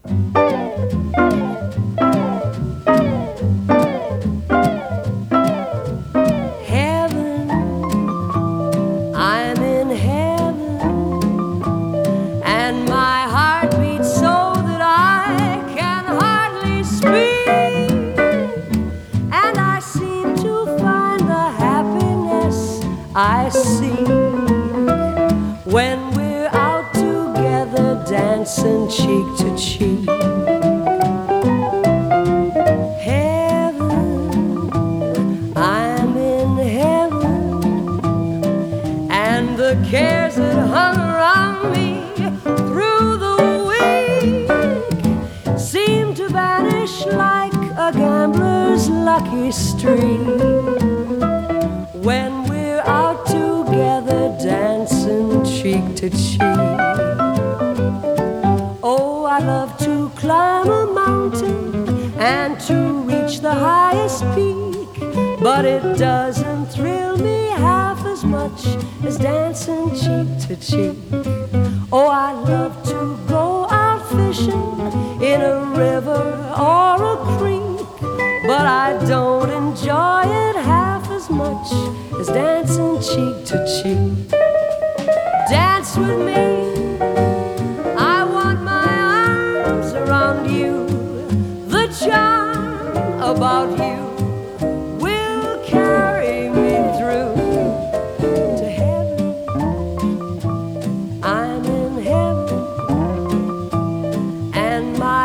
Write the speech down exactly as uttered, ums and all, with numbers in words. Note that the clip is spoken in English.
Heaven, I'm in heaven, and my heart beats so that I can hardly speak, and I seem to find the happiness I seek when we're out together dancing cheek to cheek. Heaven, I'm in heaven, and the cares that hung around me through the week seem to vanish like a gambler's lucky streak when we're out together dancing cheek to cheek. Oh, I love to climb a mountain and to reach the highest peak, but it doesn't thrill me half as much as dancing cheek to cheek. Oh, I love to go out fishing in a river or a creek, but I don't enjoy it half as much as dancing cheek to cheek. Dance with me, I want my arms around you. The charm about you will carry me through to heaven. I'm in heaven, and my